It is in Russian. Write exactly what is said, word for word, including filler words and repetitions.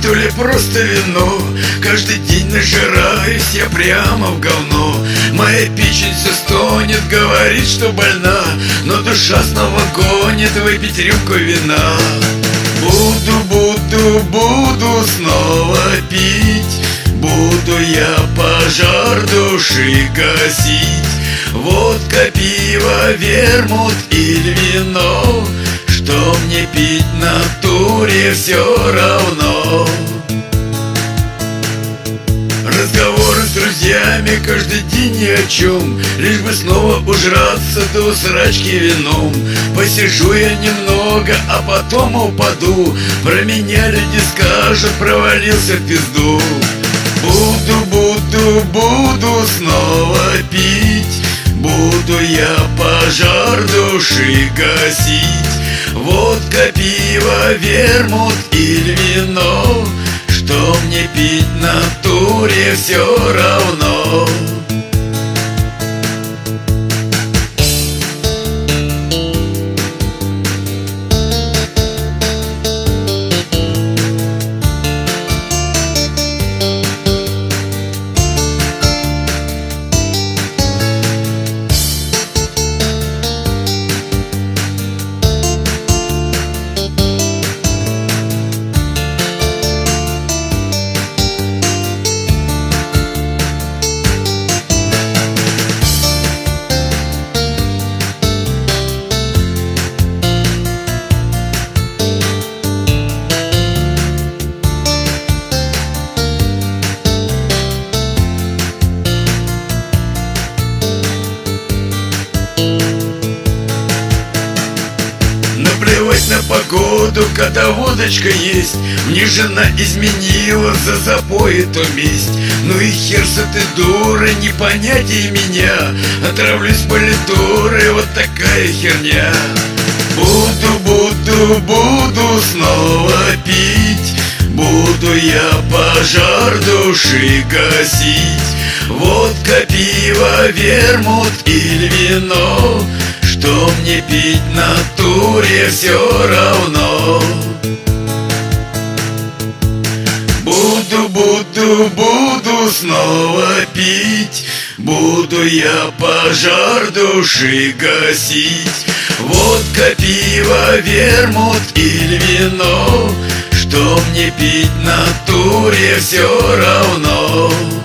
то ли просто вино. Каждый день нажираюсь я прямо в говно. Моя печень все стонет, говорит, что больна, но душа снова гонит выпить рюмку вина. Буду, буду, буду снова пить, буду я пожар души гасить. Водка, пиво, вермут или вино, что мне пить в натуре все равно. Разговоры с друзьями каждый день ни о чем, лишь бы снова ужраться до усрачки вином. Посижу я немного, а потом упаду, про меня люди скажут, провалился в пизду. Буду, буду, буду снова пить, буду я пожар души гасить. Водка, пиво, вермут или вино, что мне пить в натуре все равно. Наплевать на погоду, когда водочка есть. Мне жена изменила, за запои то месть. Ну и хер с этой дурой, не понять ей меня. Отравлюсь политурой, вот такая херня. Буду, буду, буду снова пить, буду я пожар души гасить. Водка, пиво, вермут или вино, что мне пить в натуре все равно. Буду, буду, буду снова пить, буду я пожар души гасить. Водка, пиво, вермут или вино, что мне пить в натуре все равно.